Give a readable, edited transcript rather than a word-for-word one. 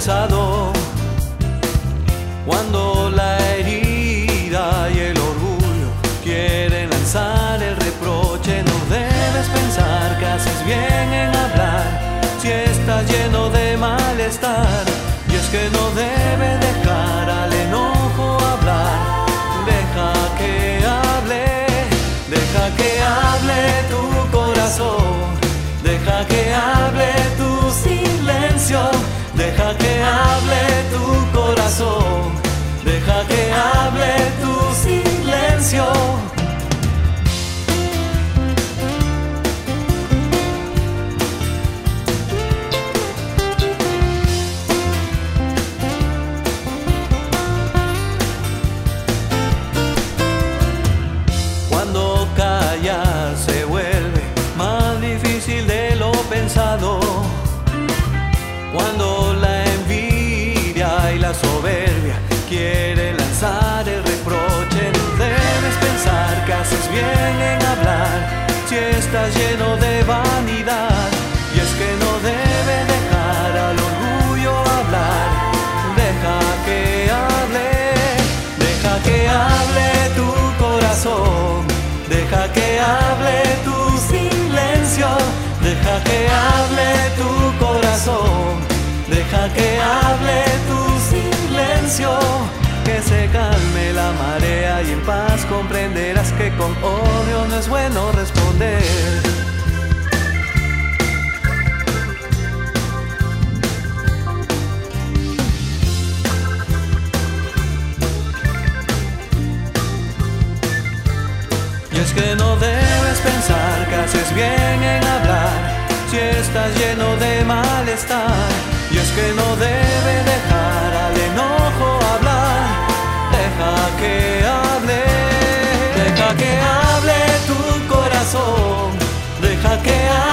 pensado. Cuando la herida y el orgullo quieren lanzar el reproche, no debes pensar que haces bien en hablar si estás lleno de malestar. Y es que no debes dejar al enojo hablar. Deja que hable tu corazón. Deja que hable tu silencio. Deja que hable tu corazón. Deja que hable tu silencio. Cuando callar se vuelve más difícil de lo pensado. Cuando la envidia y la soberbia quieren lanzar el reproche, no debes pensar que haces bien en hablar si estás lleno de vanidad. Y es que no debes dejar al orgullo hablar. Deja que hable tu corazón. Deja que hable tu silencio. Deja que hable tu corazón. Deja que hable tu silencio. Que se calme la marea y en paz comprenderás que con odio no es bueno responder. Y es que no debes pensar que haces bien en hablar si estás lleno de malestar. Y es que no debes dejar al enojo hablar. Deja que hable tu corazón. Deja que hable